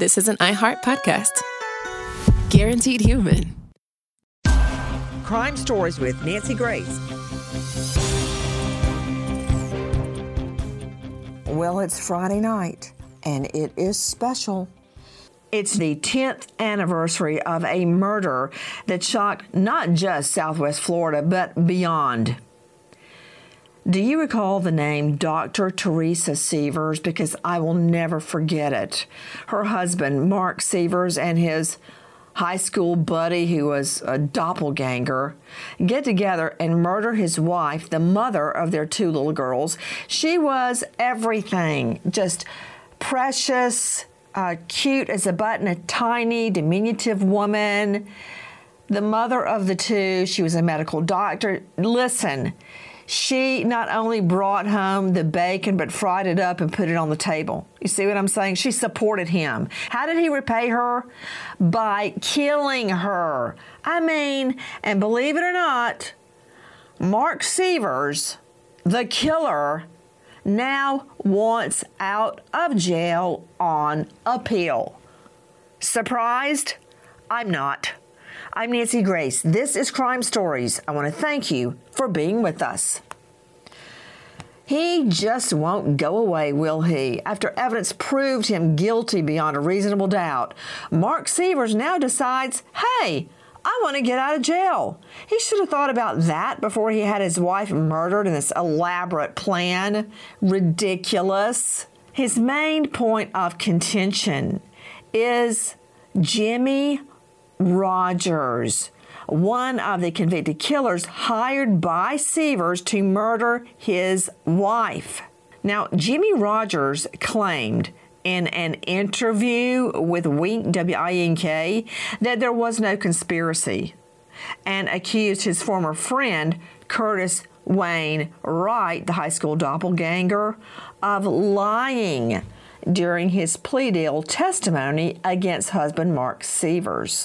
this is an iHeart podcast. Guaranteed human. Crime Stories with Nancy Grace. Well, it's Friday night, and it is special. It's the 10th anniversary of a murder that shocked not just Southwest Florida, but beyond. Do you recall the name Dr. Teresa Sievers? Because I will never forget it. Her husband, Mark Sievers, and his high school buddy, who was a doppelganger, get together and murder his wife, the mother of their two little girls. She was everything, just precious, cute as a button, a tiny, diminutive woman. The mother of the two, she was a medical doctor. Listen, she not only brought home the bacon, but fried it up and put it on the table. You see what I'm saying? She supported him. How did he repay her? By killing her. I mean, and believe it or not, Mark Sievers, the killer, now wants out of jail on appeal. Surprised? I'm not. I'm Nancy Grace. This is Crime Stories. I want to thank you for being with us. He just won't go away, will he? After evidence proved him guilty beyond a reasonable doubt, Mark Sievers now decides, hey, I want to get out of jail. He should have thought about that before he had his wife murdered in this elaborate plan. Ridiculous. His main point of contention is Jimmy Rogers, one of the convicted killers hired by Sievers to murder his wife. Now, Jimmy Rogers claimed in an interview with Wink, W-I-N-K, that there was no conspiracy and accused his former friend, Curtis Wayne Wright, the high school doppelganger, of lying during his plea deal testimony against husband Mark Sievers.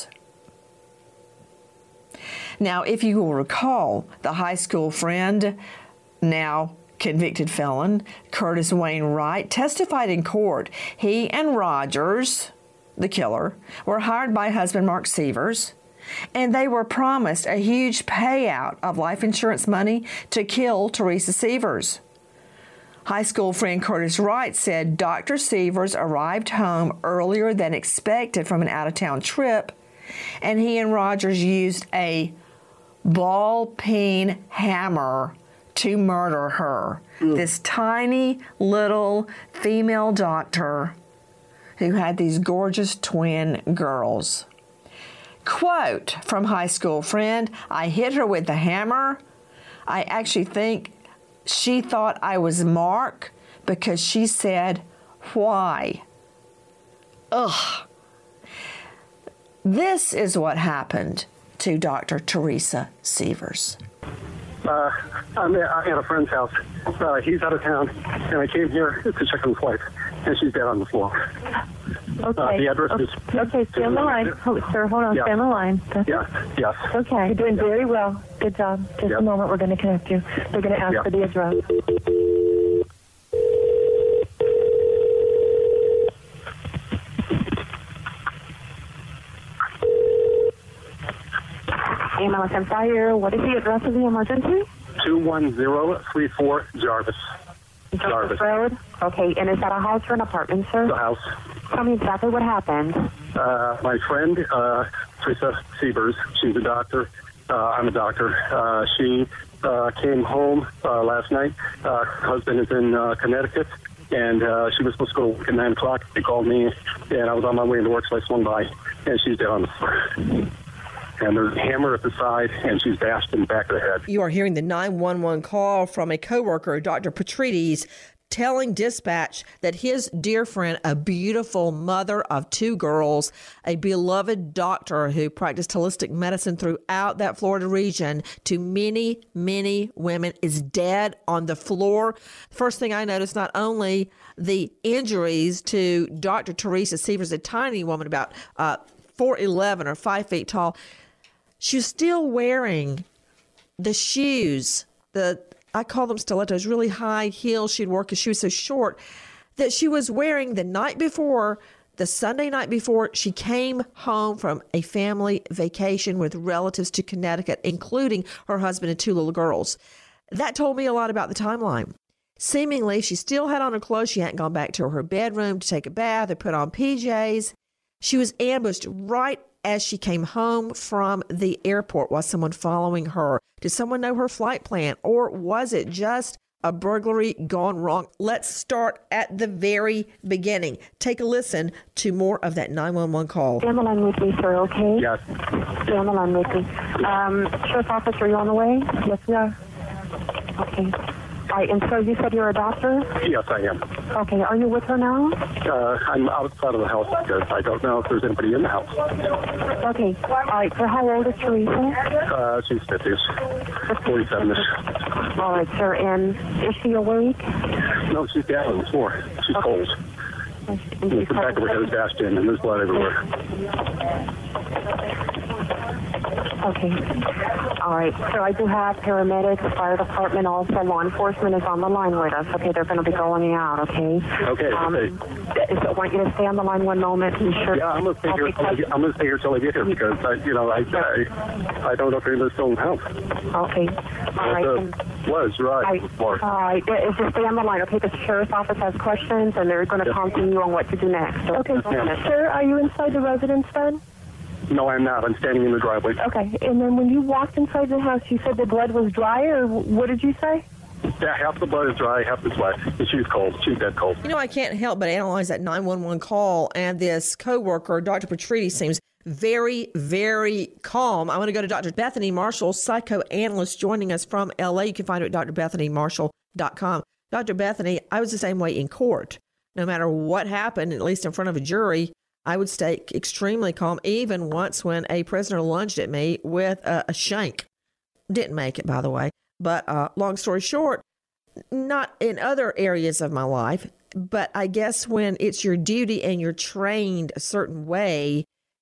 Now, if you will recall, the high school friend, now convicted felon, Curtis Wayne Wright, testified in court. He and Rogers, the killer, were hired by husband Mark Sievers, and they were promised a huge payout of life insurance money to kill Teresa Sievers. High school friend Curtis Wright said Dr. Sievers arrived home earlier than expected from an out-of-town trip, and he and Rogers used a ball-peen hammer to murder her. This tiny little female doctor who had these gorgeous twin girls. Quote from high school friend, I hit her with the hammer. I actually think she thought I was Mark because she said, why? Ugh. This is what happened to Dr. Teresa Sievers. I'm at a friend's house. He's out of town, and I came here to check on his wife, and she's dead on the floor. Okay. The address is... Okay, stay on the line. Sir, hold on. Yeah. Stay on the line. Yes. Okay. You're doing very well. Good job. Just a moment. We're going to connect you. They're going to ask for the address. EMS Fire. What is the address of the emergency? 21034 Jarvis. Jarvis Road. Okay, and is that a house or an apartment, sir? The house. Tell me exactly what happened. My friend, Teresa Sievers, she's a doctor. I'm a doctor. She came home last night. Her husband is in Connecticut, and she was supposed to go to work at 9 o'clock. They called me, and I was on my way into work, so I swung by, and she's dead on the floor. And there's a hammer at the side, and she's bashed in the back of the head. You are hearing the 911 call from a coworker, Dr. Patrides, telling dispatch that his dear friend, a beautiful mother of two girls, a beloved doctor who practiced holistic medicine throughout that Florida region to many, many women, is dead on the floor. First thing I noticed, not only the injuries to Dr. Teresa Sievers, a tiny woman about 4'11" or 5 feet tall, she was still wearing the shoes, I call them stilettos, really high heels she'd wore because she was so short, that she was wearing the night before The Sunday night before, she came home from a family vacation with relatives to Connecticut, including her husband and 2 little girls. That told me a lot about the timeline. Seemingly, she still had on her clothes. She hadn't gone back to her bedroom to take a bath or put on PJs. She was ambushed right as she came home from the airport. Was someone following her? Did someone know her flight plan? Or was it just a burglary gone wrong? Let's start at the very beginning. Take a listen to more of that 911 call. Stay on the line with me, sir, okay? Yes. Stay on the line with me. Sheriff's office, are you on the way? Yes, we are. Okay. All right, and so you said you're a doctor? Yes, I am. Okay, are you with her now? I'm outside of the house because I don't know if there's anybody in the house. Okay. All right, so how old is Teresa? She's 50s. 47-ish. All right, sir, and is she awake? No, she's down on the floor. She's cold. The back of her head is bashed in, and there's blood everywhere. Okay. All right. So I do have paramedics, the fire department, also law enforcement is on the line with us. Okay, they're going to be going out. Okay. Okay. I want you to stay on the line one moment. Sure. Yeah, I'm going to stay here. I'm going to stay here till I get here because I don't know if anybody's still in the house. Okay. All right. Was right. All right. Just stay on the line. Okay. The sheriff's office has questions, and they're going to talk to you on what to do next. Okay. Sir, are you inside the residence then? No, I'm not. I'm standing in the driveway. Okay. And then when you walked inside the house, you said the blood was dry, or what did you say? Yeah, half the blood is dry, half is wet. And she's cold. She's dead cold. You know, I can't help but analyze that 911 call, and this coworker, Dr. Patritti, seems very, very calm. I want to go to Dr. Bethany Marshall, psychoanalyst, joining us from LA. You can find her at drbethanymarshall.com. Dr. Bethany, I was the same way in court. No matter what happened, at least in front of a jury, I would stay extremely calm, even once when a prisoner lunged at me with a shank. Didn't make it, by the way. But long story short, not in other areas of my life, but I guess when it's your duty and you're trained a certain way,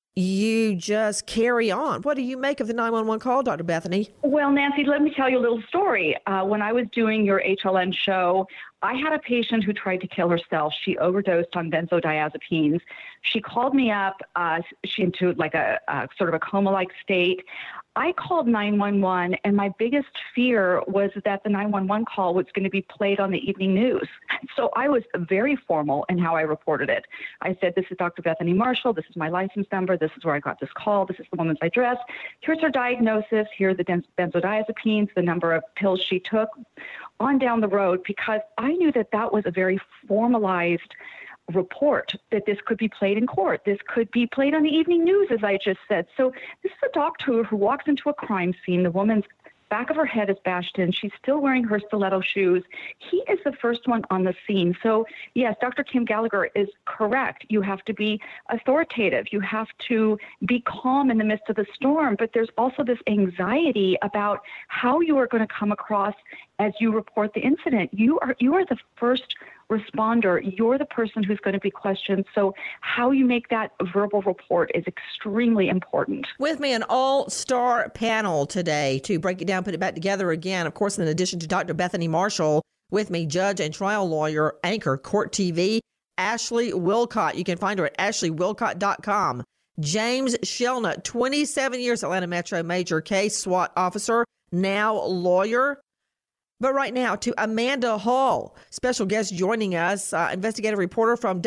you just carry on. What do you make of the 911 call, Dr. Bethany? Well, Nancy, let me tell you a little story. When I was doing your HLN show, I had a patient who tried to kill herself. She overdosed on benzodiazepines. She called me up. She into like a sort of a coma-like state. I called 911, and my biggest fear was that the 911 call was going to be played on the evening news. So I was very formal in how I reported it. I said, this is Dr. Bethany Marshall. This is my license number. This is where I got this call. This is the woman's address. Here's her diagnosis. Here are the benzodiazepines, the number of pills she took, on down the road, because I knew that that was a very formalized report, that this could be played in court. This could be played on the evening news, as I just said. So this is a doctor who walks into a crime scene. The woman's back of her head is bashed in. She's still wearing her stiletto shoes. He is the first one on the scene. So, yes, Dr. Kim Gallagher is correct. You have to be authoritative. You have to be calm in the midst of the storm. But there's also this anxiety about how you are going to come across as you report the incident. You are the first responder. You're the person who's going to be questioned. So how you make that verbal report is extremely important. With me, an all-star panel today to break it down, put it back together again. Of course, in addition to Dr. Bethany Marshall, with me, judge and trial lawyer, anchor, Court TV, Ashley Wilcott. You can find her at ashleywilcott.com. James Shelnut, 27 years Atlanta Metro Major case SWAT officer, now lawyer. But right now to Amanda Hall, special guest joining us, investigative reporter from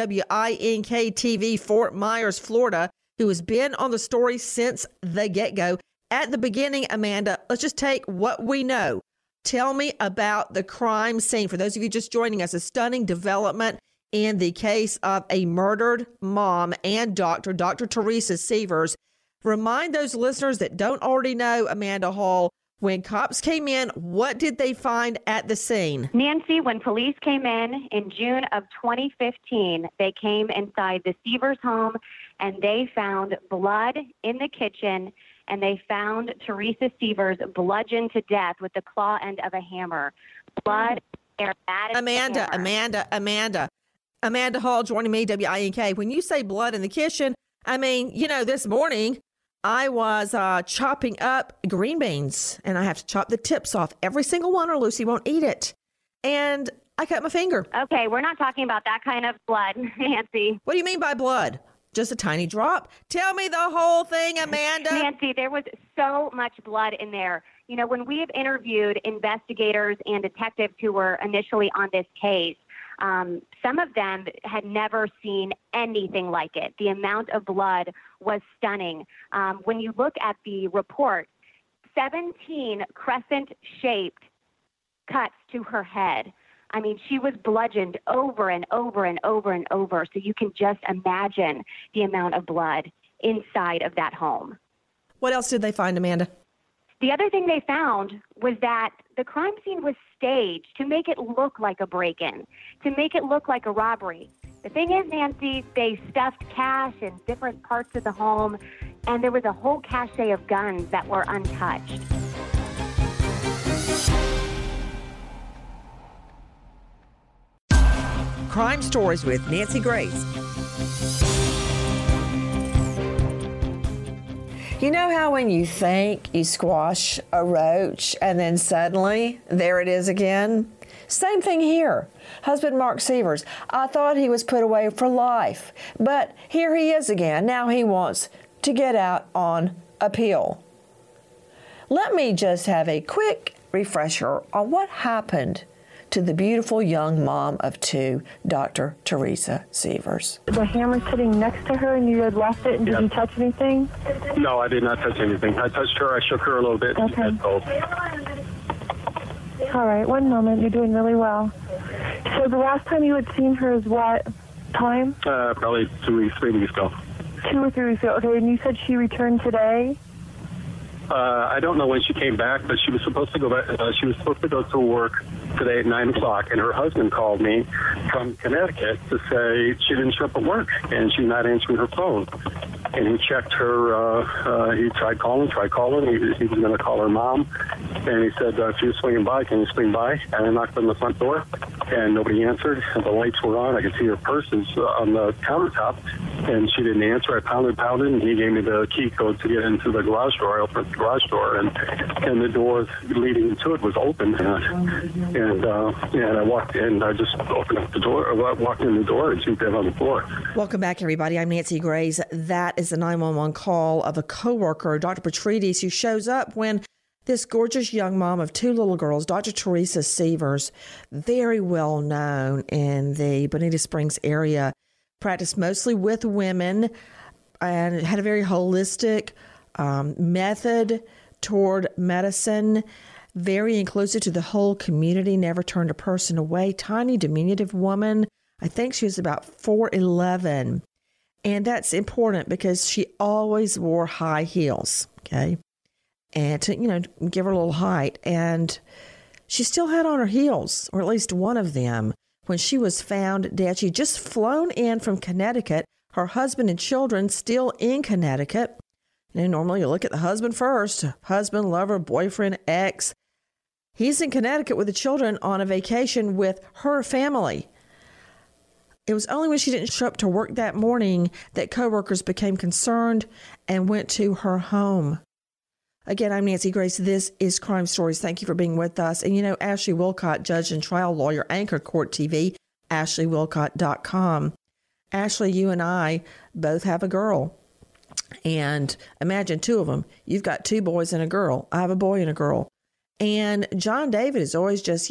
WINK-TV, Fort Myers, Florida, who has been on the story since the get-go. At the beginning, Amanda, let's just take what we know. Tell me about the crime scene. For those of you just joining us, a stunning development in the case of a murdered mom and doctor, Dr. Teresa Sievers. Remind those listeners that don't already know, Amanda Hall, when cops came in, what did they find at the scene? Nancy, when police came in June of 2015, they came inside the Sievers home and they found blood in the kitchen, and they found Teresa Sievers bludgeoned to death with the claw end of a hammer. Blood, Amanda Hall joining me, WINK. When you say blood in the kitchen, I mean, this morning I was chopping up green beans, and I have to chop the tips off every single one or Lucy won't eat it. And I cut my finger. Okay, we're not talking about that kind of blood, Nancy. What do you mean by blood? Just a tiny drop? Tell me the whole thing, Amanda. Nancy, there was so much blood in there. You know, when we have interviewed investigators and detectives who were initially on this case, some of them had never seen anything like it. The amount of blood was stunning. When you look at the report, 17 crescent-shaped cuts to her head. I mean, she was bludgeoned over and over and over and over. So you can just imagine the amount of blood inside of that home. What else did they find, Amanda? The other thing they found was that the crime scene was staged to make it look like a break-in, to make it look like a robbery. The thing is, Nancy, they stuffed cash in different parts of the home, and there was a whole cache of guns that were untouched. Crime Stories with Nancy Grace. You know how when you think you squash a roach and then suddenly there it is again? Same thing here. Husband Mark Sievers, I thought he was put away for life, but here he is again. Now he wants to get out on appeal. Let me just have a quick refresher on what happened to the beautiful young mom of two, Dr. Teresa Sievers. The hammer sitting next to her and you had left it, and did you touch anything? No, I did not touch anything. I touched her. I shook her a little bit. Okay. And cold. All right, one moment. You're doing really well. So the last time you had seen her is what time? Probably 2 weeks, 3 weeks ago. 2 or 3 weeks ago. Okay, and you said she returned today? I don't know when she came back, but she was supposed to go back. She was supposed to go to work today at 9 o'clock, and her husband called me from Connecticut to say she didn't show up at work, and she's not answering her phone. And he checked her. He tried calling. He was going to call her mom, and he said, if you're swinging by, can you swing by? And I knocked on the front door, and nobody answered. And the lights were on. I could see her purses on the countertop, and she didn't answer. I pounded, and he gave me the key code to get into the garage door. I opened the garage door, and the door leading to it was open. And I walked in. I just opened up the door, walked in the door, and she was dead on the floor. Welcome back, everybody. I'm Nancy Grace. That is the 911 call of a coworker, Dr. Petrides, who shows up when this gorgeous young mom of two little girls, Dr. Teresa Sievers, very well known in the Bonita Springs area, practiced mostly with women and had a very holistic method toward medicine, very inclusive to the whole community, never turned a person away. Tiny, diminutive woman. I think she was about 4'11". And that's important because she always wore high heels, okay? And to, give her a little height. And she still had on her heels, or at least one of them, when she was found dead. She'd just flown in from Connecticut, her husband and children still in Connecticut. Normally you look at the husband first, husband, lover, boyfriend, ex. He's in Connecticut with the children on a vacation with her family. It was only when she didn't show up to work that morning that coworkers became concerned and went to her home. Again, I'm Nancy Grace. This is Crime Stories. Thank you for being with us. And Ashley Wilcott, judge and trial lawyer, anchor Court TV, AshleyWilcott.com. Ashley, you and I both have a girl. And imagine two of them. You've got two boys and a girl. I have a boy and a girl. And John David is always just,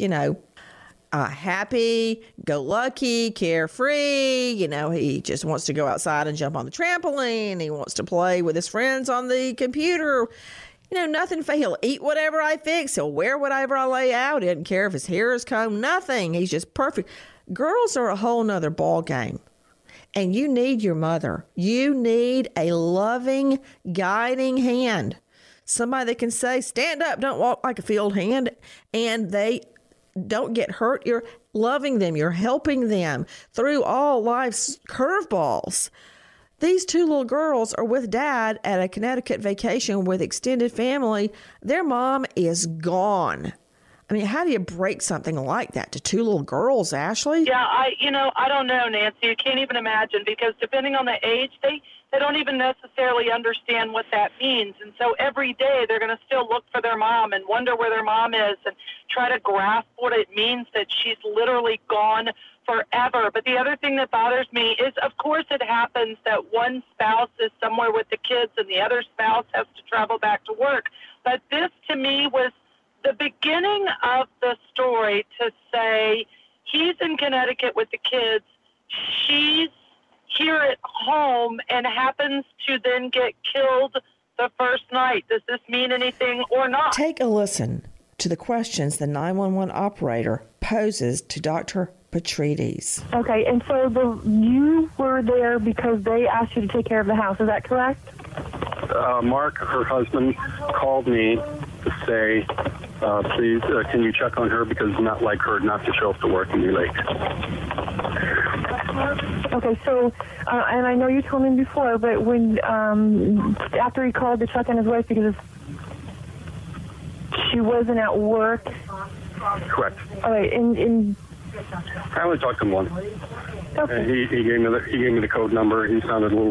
happy, go lucky, carefree. He just wants to go outside and jump on the trampoline. He wants to play with his friends on the computer. Nothing. He'll eat whatever I fix. He'll wear whatever I lay out. He doesn't care if his hair is combed. Nothing. He's just perfect. Girls are a whole nother ball game. And you need your mother. You need a loving, guiding hand. Somebody that can say, stand up, don't walk like a field hand. And they don't get hurt. You're loving them. You're helping them through all life's curveballs. These two little girls are with dad at a Connecticut vacation with extended family. Their mom is gone. I mean, how do you break something like that to two little girls, Ashley? Yeah, I don't know, Nancy. You can't even imagine, because depending on the age, they don't even necessarily understand what that means. And so every day they're going to still look for their mom and wonder where their mom is and try to grasp what it means that she's literally gone forever. But the other thing that bothers me is, of course, it happens that one spouse is somewhere with the kids and the other spouse has to travel back to work. But this, to me, was the beginning of the story to say, he's in Connecticut with the kids, she's here at home and happens to then get killed the first night. Does this mean anything or not? Take a listen to the questions the 911 operator poses to Dr. Petrides. Okay, and so you were there because they asked you to take care of the house. Is that correct? Mark, her husband, called me to say, please, can you check on her because it's not like her not to show up to work and be late. Okay, so, and I know you told me before, but when, after he called to check on his wife because she wasn't at work. Correct. All right, and I only talked to him once. Okay. He gave me the code number. He sounded a little,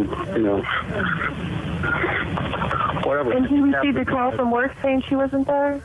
whatever. And he received a call from work saying she wasn't there?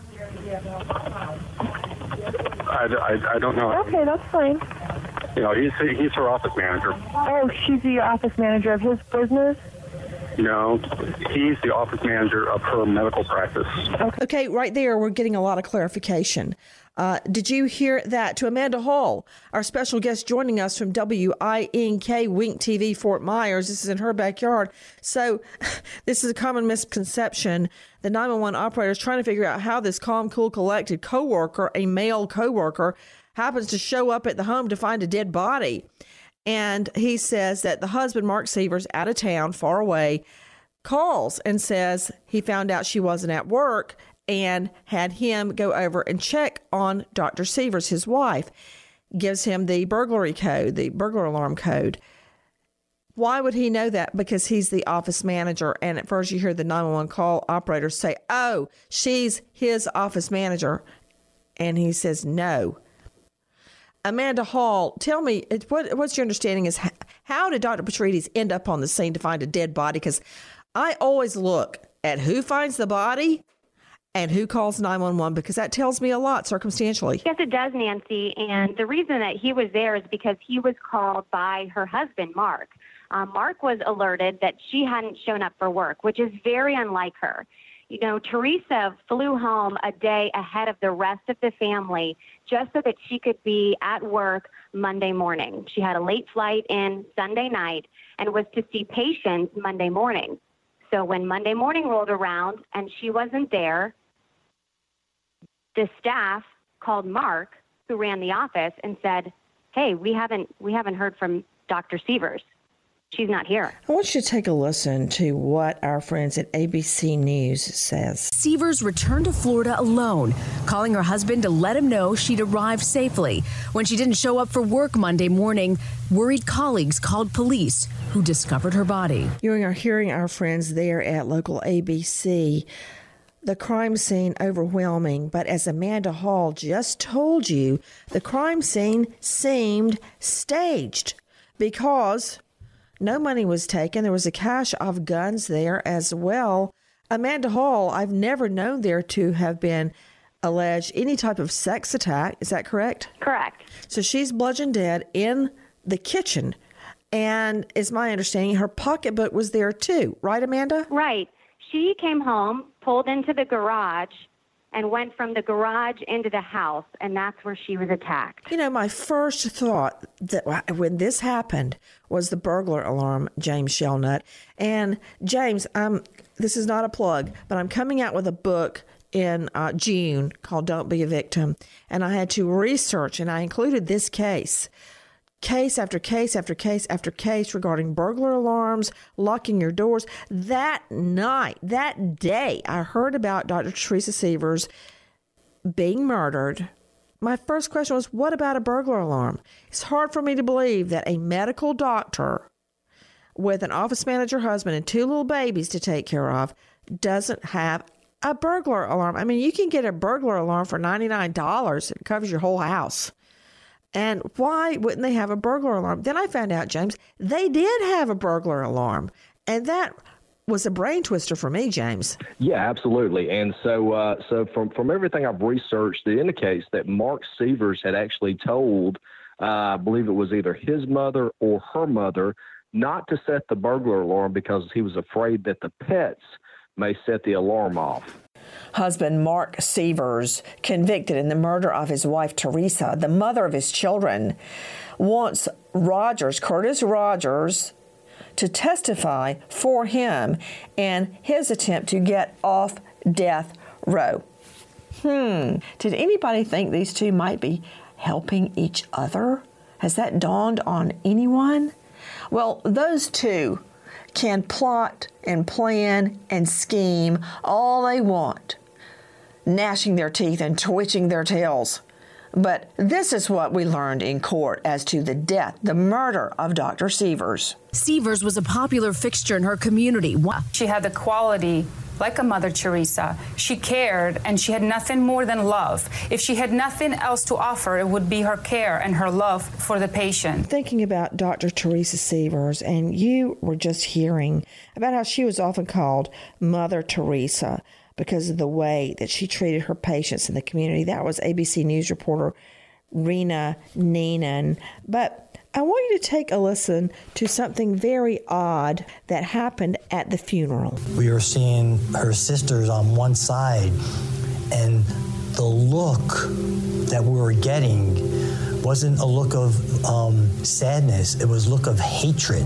I don't know. Okay, that's fine. He's her office manager. Oh, she's the office manager of his business? No, he's the office manager of her medical practice. Okay, right there, we're getting a lot of clarification. Did you hear that? To Amanda Hall, our special guest joining us from WINK Wink TV Fort Myers. This is in her backyard. So this is a common misconception. The 911 operator is trying to figure out how this calm, cool, collected coworker, a male coworker, happens to show up at the home to find a dead body. And he says that the husband, Mark Sievers, out of town, far away, calls and says he found out she wasn't at work and had him go over and check on Dr. Sievers, his wife. Gives him the burglary code, the burglar alarm code. Why would he know that? Because he's the office manager. And at first you hear the 911 call operator say, oh, she's his office manager. And he says, no. Amanda Hall, tell me, what's your understanding is how did Dr. Petrides end up on the scene to find a dead body? Because I always look at who finds the body and who calls 911 because that tells me a lot circumstantially. Yes, it does, Nancy. And the reason that he was there is because he was called by her husband, Mark. Mark was alerted that she hadn't shown up for work, which is very unlike her. Teresa flew home a day ahead of the rest of the family just so that she could be at work Monday morning. She had a late flight in Sunday night and was to see patients Monday morning. So when Monday morning rolled around and she wasn't there, the staff called Mark, who ran the office, and said, hey, we haven't heard from Dr. Sievers. She's not here. I want you to take a listen to what our friends at ABC News says. Sievers returned to Florida alone, calling her husband to let him know she'd arrived safely. When she didn't show up for work Monday morning, worried colleagues called police, who discovered her body. You are hearing our friends there at local ABC. The crime scene overwhelming, but as Amanda Hall just told you, the crime scene seemed staged because no money was taken. There was a cache of guns there as well. Amanda Hall, I've never known there to have been alleged any type of sex attack. Is that correct? Correct. So she's bludgeoned dead in the kitchen. And it's my understanding her pocketbook was there too. Right, Amanda? Right. She came home, pulled into the garage, and went from the garage into the house, and that's where she was attacked. My first thought that when this happened was the burglar alarm, James Shelnut. And James, this is not a plug, but I'm coming out with a book in June called Don't Be a Victim. And I had to research, and I included this case after case after case after case regarding burglar alarms, locking your doors. That day, I heard about Dr. Teresa Sievers being murdered. My first question was, what about a burglar alarm? It's hard for me to believe that a medical doctor with an office manager husband and 2 little babies to take care of doesn't have a burglar alarm. I mean, you can get a burglar alarm for $99. It covers your whole house. And why wouldn't they have a burglar alarm? Then I found out, James, they did have a burglar alarm. And that was a brain twister for me, James. Yeah, absolutely. And so from everything I've researched, it indicates that Mark Sievers had actually told, I believe it was either his mother or her mother, not to set the burglar alarm because he was afraid that the pets may set the alarm off. Husband Mark Sievers, convicted in the murder of his wife Teresa, the mother of his children, wants Curtis Rogers, to testify for him in his attempt to get off death row. Did anybody think these two might be helping each other? Has that dawned on anyone? Well, those two can plot and plan and scheme all they want, gnashing their teeth and twitching their tails. But this is what we learned in court as to the death, the murder of Dr. Sievers. Sievers was a popular fixture in her community. She had the quality like a Mother Teresa. She cared, and she had nothing more than love. If she had nothing else to offer, it would be her care and her love for the patient. Thinking about Dr. Teresa Sievers, and you were just hearing about how she was often called Mother Teresa because of the way that she treated her patients in the community. That was ABC News reporter Rena Neenan. But I want you to take a listen to something very odd that happened at the funeral. We were seeing her sisters on one side, and the look that we were getting wasn't a look of sadness, it was a look of hatred.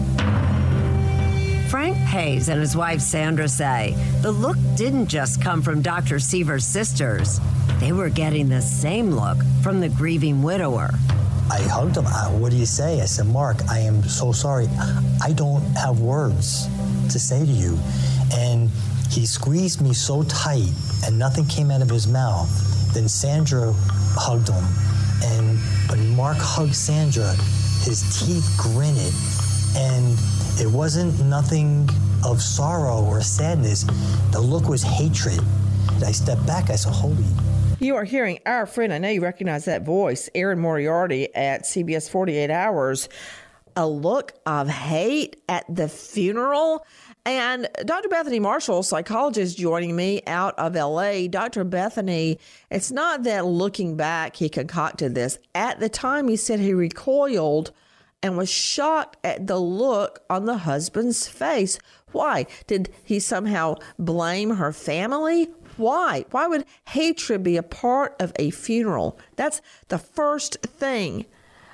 Frank Hayes and his wife Sandra say the look didn't just come from Dr. Sievers' sisters. They were getting the same look from the grieving widower. I hugged him. What do you say? I said, Mark, I am so sorry. I don't have words to say to you. And he squeezed me so tight and nothing came out of his mouth. Then Sandra hugged him. And when Mark hugged Sandra, his teeth gritted. And it wasn't nothing of sorrow or sadness. The look was hatred. And I stepped back. I said, holy. You are hearing our friend, I know you recognize that voice, Erin Moriarty at CBS 48 Hours. A look of hate at the funeral. And Dr. Bethany Marshall, psychologist joining me out of L.A. Dr. Bethany, it's not that looking back he concocted this. At the time, he said he recoiled and was shocked at the look on the husband's face. Why? Did he somehow blame her family? Why? Why would hatred be a part of a funeral? That's the first thing.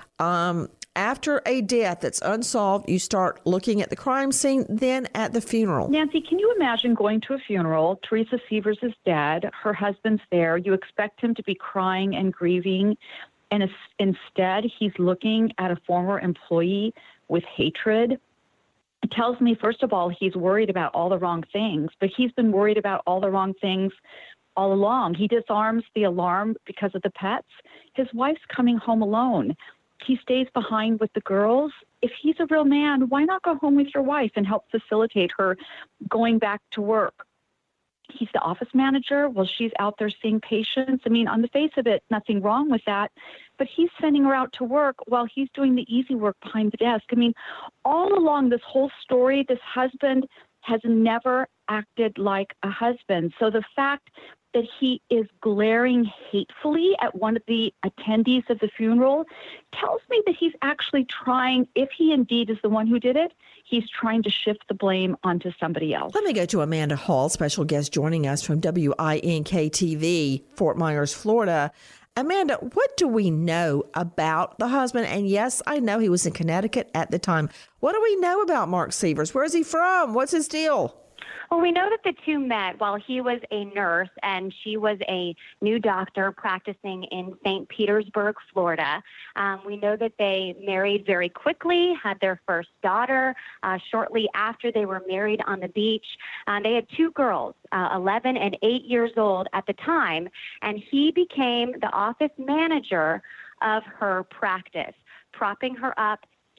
After a death that's unsolved, you start looking at the crime scene, then at the funeral. Nancy, can you imagine going to a funeral? Teresa Sievers is dead. Her husband's there. You expect him to be crying and grieving. And instead, he's looking at a former employee with hatred. It tells me, first of all, he's worried about all the wrong things, but he's been worried about all the wrong things all along. He disarms the alarm because of the pets. His wife's coming home alone. He stays behind with the girls. If he's a real man, why not go home with your wife and help facilitate her going back to work? He's the office manager while she's out there seeing patients. I mean, on the face of it, nothing wrong with that. But he's sending her out to work while he's doing the easy work behind the desk. I mean, all along this whole story, this husband has never acted like a husband. So the fact that he is glaring hatefully at one of the attendees of the funeral tells me that he's actually trying, if he indeed is the one who did it, he's trying to shift the blame onto somebody else. Let me go to Amanda Hall, special guest joining us from WINK-TV, Fort Myers, Florida. Amanda, what do we know about the husband? And yes, I know he was in Connecticut at the time. What do we know about Mark Sievers? Where's he from? What's his deal? Well, we know that the two met while he was a nurse and she was a new doctor practicing in St. Petersburg, Florida. We know that they married very quickly, had their first daughter shortly after they were married on the beach. They had two girls, 11 and 8 years old at the time, and he became the office manager of her practice, propping her up,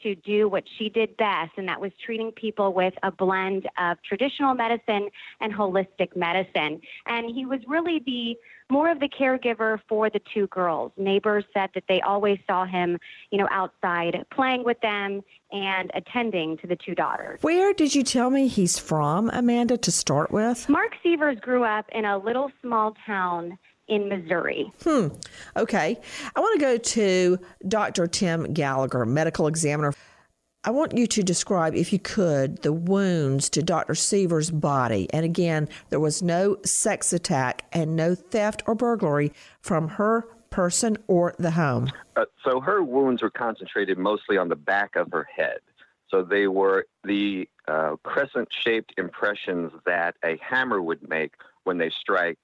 to do what she did best, and that was treating people with a blend of traditional medicine and holistic medicine. And he was really more of the caregiver for the two girls. Neighbors said that they always saw him, outside playing with them and attending to the two daughters. Where did you tell me he's from, Amanda, to start with? Mark Sievers grew up in a little small town in Missouri. Okay. I want to go to Dr. Tim Gallagher, medical examiner. I want you to describe, if you could, the wounds to Dr. Sievers' body. And again, there was no sex attack and no theft or burglary from her person or the home. So her wounds were concentrated mostly on the back of her head. So they were the crescent-shaped impressions that a hammer would make when they strike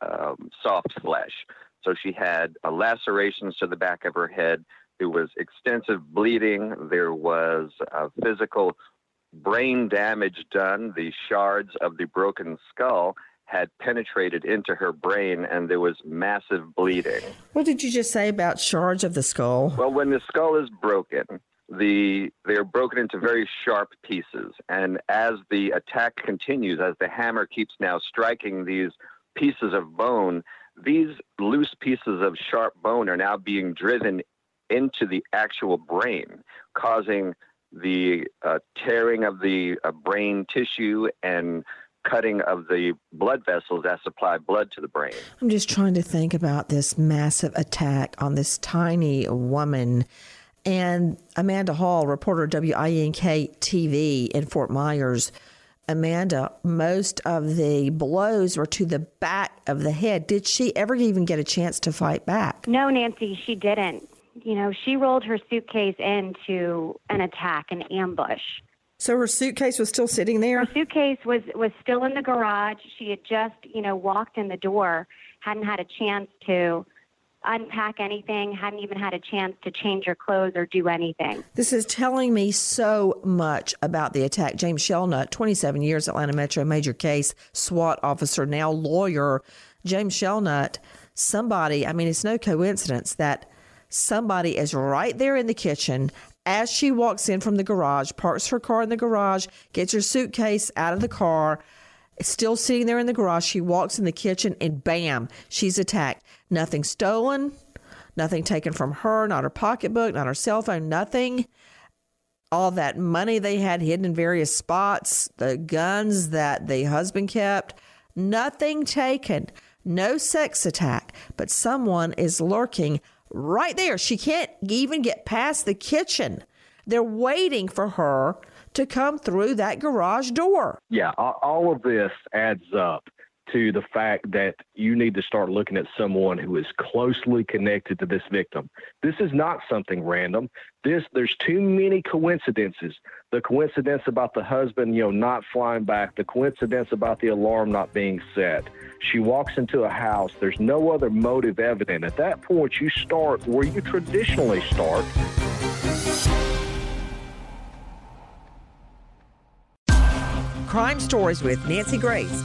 soft flesh. So she had lacerations to the back of her head. There was extensive bleeding. There was physical brain damage done. The shards of the broken skull had penetrated into her brain, and there was massive bleeding. What did you just say about shards of the skull? Well, when the skull is broken, they're broken into very sharp pieces. And as the attack continues, as the hammer keeps now striking these pieces of bone, these loose pieces of sharp bone are now being driven into the actual brain, causing the tearing of the brain tissue and cutting of the blood vessels that supply blood to the brain. I'm just trying to think about this massive attack on this tiny woman. And Amanda Hall, reporter WINK TV in Fort Myers. Amanda, most of the blows were to the back of the head. Did she ever even get a chance to fight back? No, Nancy, she didn't. She rolled her suitcase into an attack, an ambush. So her suitcase was still sitting there? Her suitcase was still in the garage. She had just, walked in the door, hadn't had a chance to unpack anything, hadn't even had a chance to change her clothes or do anything. This is telling me so much about the attack. James Shelnut, 27 years, Atlanta Metro major case, SWAT officer, now lawyer. James Shelnut, it's no coincidence that somebody is right there in the kitchen as she walks in from the garage, parks her car in the garage, gets her suitcase out of the car, still sitting there in the garage. She walks in the kitchen and bam, she's attacked. Nothing stolen, nothing taken from her, not her pocketbook, not her cell phone, nothing. All that money they had hidden in various spots, the guns that the husband kept, nothing taken. No sex attack, but someone is lurking right there. She can't even get past the kitchen. They're waiting for her to come through that garage door. Yeah, all of this adds up to the fact that you need to start looking at someone who is closely connected to this victim. This is not something random. There's too many coincidences. The coincidence about the husband, not flying back, the coincidence about the alarm not being set. She walks into a house. There's no other motive evident. At that point, you start where you traditionally start. Crime Stories with Nancy Grace.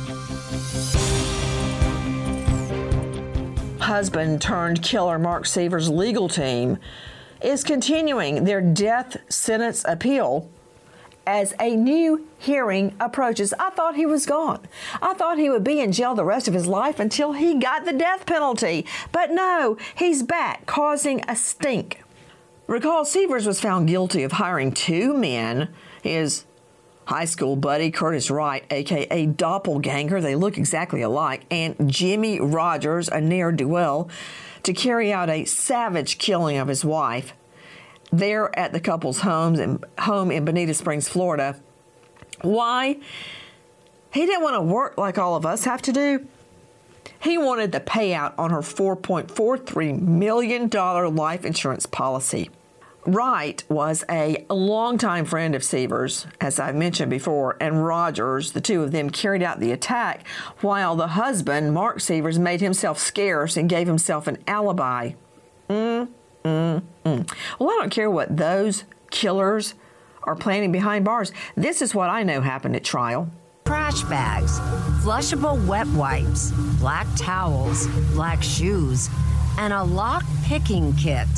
Husband turned killer Mark Sievers' legal team is continuing their death sentence appeal as a new hearing approaches. I thought he was gone. I thought he would be in jail the rest of his life until he got the death penalty. But no, he's back, causing a stink. Recall, Sievers was found guilty of hiring two men, his high school buddy Curtis Wright, a.k.a. Doppelganger, they look exactly alike, and Jimmy Rogers, a ne'er-do-well, to carry out a savage killing of his wife there at the couple's home in Bonita Springs, Florida. Why? He didn't want to work like all of us have to do. He wanted the payout on her $4.43 million life insurance policy. Wright was a longtime friend of Sievers, as I've mentioned before, and Rogers, the two of them carried out the attack, while the husband, Mark Sievers, made himself scarce and gave himself an alibi. Well, I don't care what those killers are planning behind bars. This is what I know happened at trial. Trash bags, flushable wet wipes, black towels, black shoes, and a lock-picking kit.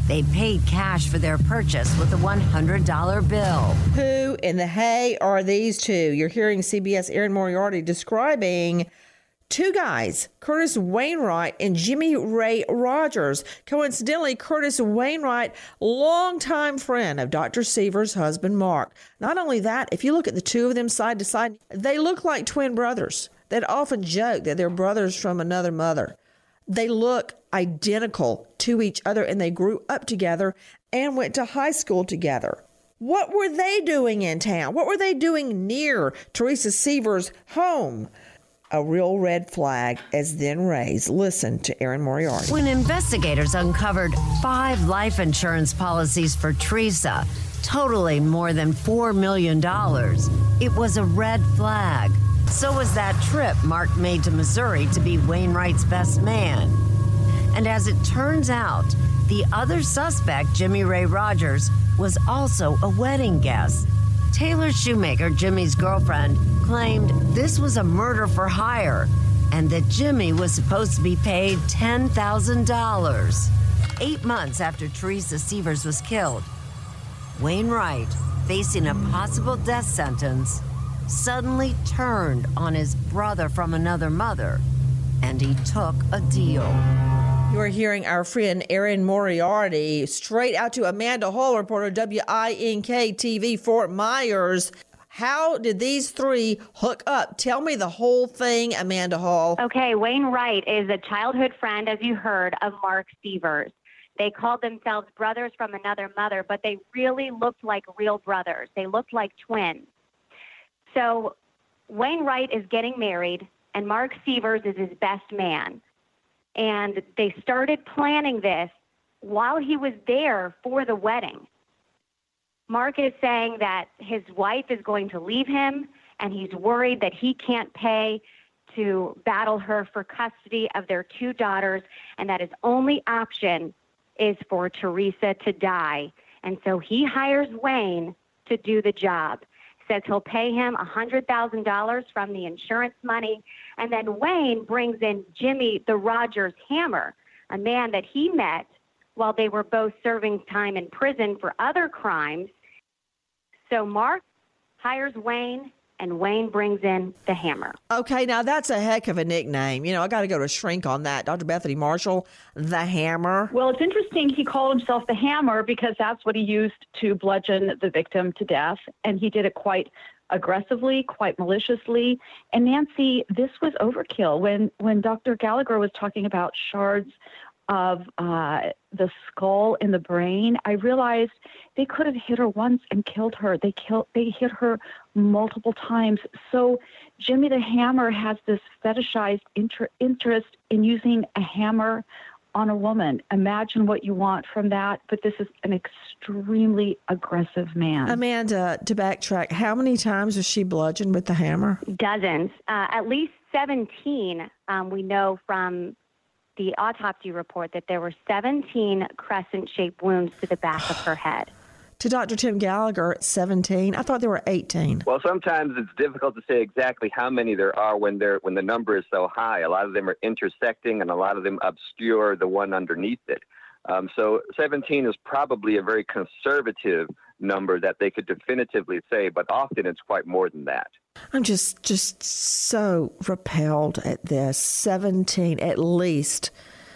They paid cash for their purchase with a $100 bill. Who in the hay are these two? You're hearing CBS Erin Moriarty describing two guys, Curtis Wainwright and Jimmy Ray Rogers. Coincidentally, Curtis Wainwright, longtime friend of Dr. Seaver's husband, Mark. Not only that, if you look at the two of them side to side, they look like twin brothers. They'd often joke that they're brothers from another mother. They look identical to each other, and they grew up together and went to high school together. What were they doing in town? What were they doing near Teresa Seaver's home? A real red flag is then raised. Listen to Erin Moriarty. When investigators uncovered 5 life insurance policies for Teresa, totaling more than $4 million, it was a red flag. So was that trip Mark made to Missouri to be Wainwright's best man. And as it turns out, the other suspect, Jimmy Ray Rogers, was also a wedding guest. Taylor Shoemaker, Jimmy's girlfriend, claimed this was a murder for hire and that Jimmy was supposed to be paid $10,000. 8 months after Teresa Seavers was killed, Wainwright, facing a possible death sentence, suddenly turned on his brother from another mother, and he took a deal. You are hearing our friend Erin Moriarty straight out to Amanda Hall, reporter WINK-TV Fort Myers. How did these three hook up? Tell me the whole thing, Amanda Hall. Okay, Wainwright is a childhood friend, as you heard, of Mark Seavers. They called themselves brothers from another mother, but they really looked like real brothers. They looked like twins. So Wainwright is getting married, and Mark Seavers is his best man. And they started planning this while he was there for the wedding. Mark is saying that his wife is going to leave him, and he's worried that he can't pay to battle her for custody of their 2 daughters, and that his only option is for Teresa to die. And so he hires Wayne to do the job. Says he'll pay him $100,000 from the insurance money, and then Wayne brings in Jimmy the Rogers Hammer, a man that he met while they were both serving time in prison for other crimes. So Mark hires Wayne, and Wayne brings in the Hammer. Okay, now that's a heck of a nickname. You know, I got to go to shrink on that. Dr. Bethany Marshall, the Hammer. Well, it's interesting he called himself the Hammer because that's what he used to bludgeon the victim to death, and he did it quite aggressively, quite maliciously. And Nancy, this was overkill. When Dr. Gallagher was talking about shards of the skull and the brain, I realized they could have hit her once and killed her. They hit her multiple times. So Jimmy the Hammer has this fetishized interest in using a hammer on a woman. Imagine what you want from that, but this is an extremely aggressive man. Amanda, to backtrack, how many times was she bludgeoned with the hammer? Dozens. At least 17, we know from the autopsy report that there were 17 crescent-shaped wounds to the back of her head. To Dr. Tim Gallagher, 17. I thought there were 18. Well, sometimes it's difficult to say exactly how many there are when the number is so high. A lot of them are intersecting, and a lot of them obscure the one underneath it. So 17 is probably a very conservative number that they could definitively say, but often it's quite more than that. I'm just so repelled at this. 17, at least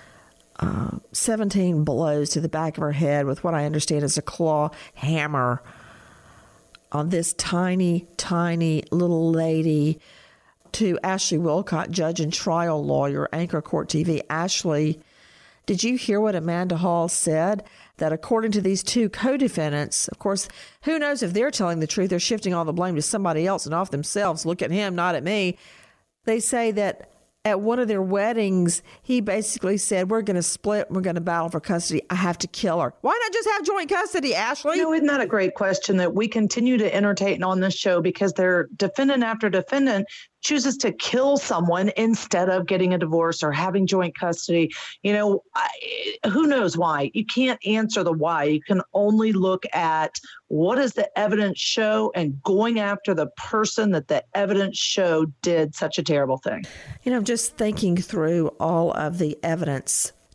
17 blows to the back of her head with what I understand is a claw hammer on this tiny, tiny little lady. To Ashley Wilcott, judge and trial lawyer, Anchor Court TV. Ashley, did you hear what Amanda Hall said? That according to these two co-defendants, of course, who knows if they're telling the truth, they're shifting all the blame to somebody else and off themselves. Look at him, not at me. They say that at one of their weddings, he basically said, we're going to split, we're going to battle for custody. I have to kill her. Why not just have joint custody, Ashley? No, isn't that a great question that we continue to entertain on this show because their defendant after defendant chooses to kill someone instead of getting a divorce or having joint custody. You know, who knows why? You can't answer the why. You can only look at what does the evidence show and going after the person that the evidence showed did such a terrible thing. You know, just thinking through all of the evidence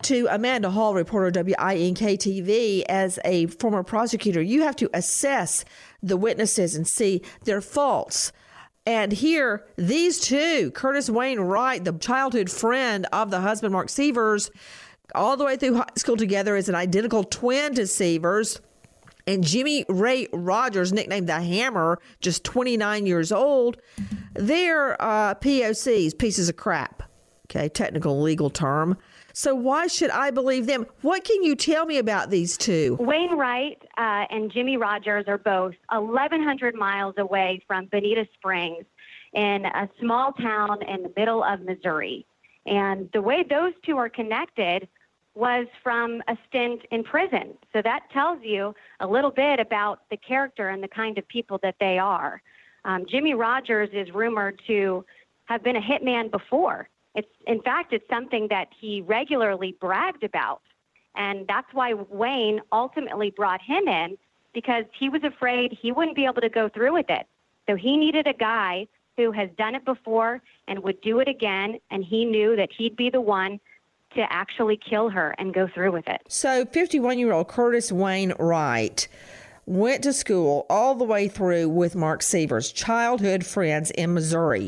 to Amanda Hall, reporter WINK-TV. As a former prosecutor, you have to assess the witnesses and see their faults. And here, these two, Curtis Wayne Wright, the childhood friend of the husband, Mark Sievers, all the way through high school together, is an identical twin to Sievers. And Jimmy Ray Rogers, nicknamed the Hammer, just 29 years old, they're POCs, pieces of crap. Okay, technical legal term. So why should I believe them? What can you tell me about these two? Wayne Wright and Jimmy Rogers are both 1,100 miles away from Bonita Springs in a small town in the middle of Missouri. And the way those two are connected was from a stint in prison. So that tells you a little bit about the character and the kind of people that they are. Jimmy Rogers is rumored to have been a hitman before. In fact, it's something that he regularly bragged about. And that's why Wayne ultimately brought him in, because he was afraid he wouldn't be able to go through with it. So he needed a guy who has done it before and would do it again. And he knew that he'd be the one to actually kill her and go through with it. So 51-year-old Curtis Wayne Wright went to school all the way through with Mark Sievers, childhood friends in Missouri.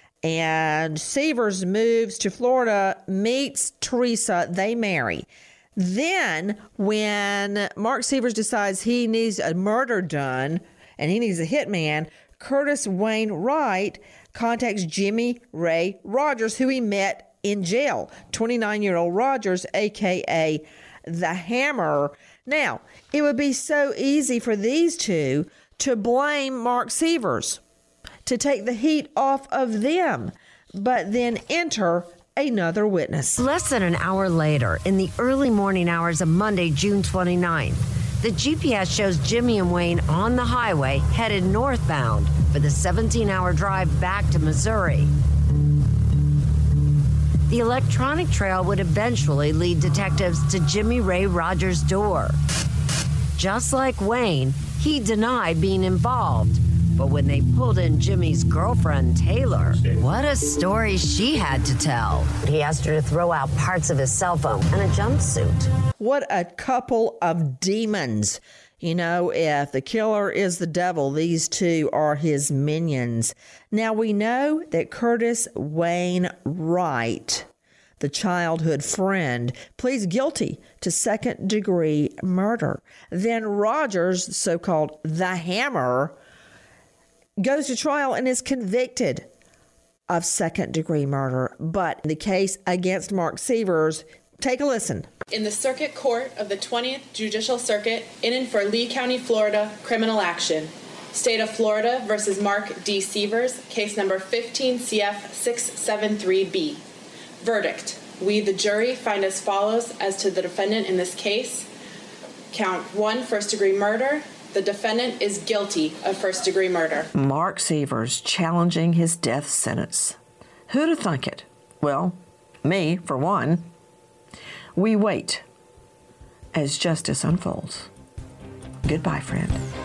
And Sievers moves to Florida, meets Teresa, they marry. Then when Mark Sievers decides he needs a murder done and he needs a hitman, Curtis Wayne Wright contacts Jimmy Ray Rogers, who he met in jail. 29-year-old Rogers, a.k.a. the Hammer. Now, it would be so easy for these two to blame Mark Sievers, to take the heat off of them, but then enter another witness. Less than an hour later, in the early morning hours of Monday, June 29th, the GPS shows Jimmy and Wayne on the highway headed northbound for the 17-hour drive back to Missouri. The electronic trail would eventually lead detectives to Jimmy Ray Rogers' door. Just like Wayne, he denied being involved. But when they pulled in Jimmy's girlfriend, Taylor, what a story she had to tell. He asked her to throw out parts of his cell phone and a jumpsuit. What a couple of demons. You know, if the killer is the devil, these two are his minions. Now, we know that Curtis Wayne Wright, the childhood friend, pleads guilty to second-degree murder. Then Rogers, so-called the Hammer, goes to trial and is convicted of second-degree murder. But the case against Mark Sievers, take a listen. In the Circuit Court of the 20th Judicial Circuit, in and for Lee County, Florida, criminal action. State of Florida versus Mark D. Sievers, case number 15 CF 673B. Verdict. We, the jury, find as follows as to the defendant in this case. Count 1, first-degree murder. The defendant is guilty of first-degree murder. Mark Sievers challenging his death sentence. Who'd have thunk it? Well, me, for one. We wait as justice unfolds. Goodbye, friend.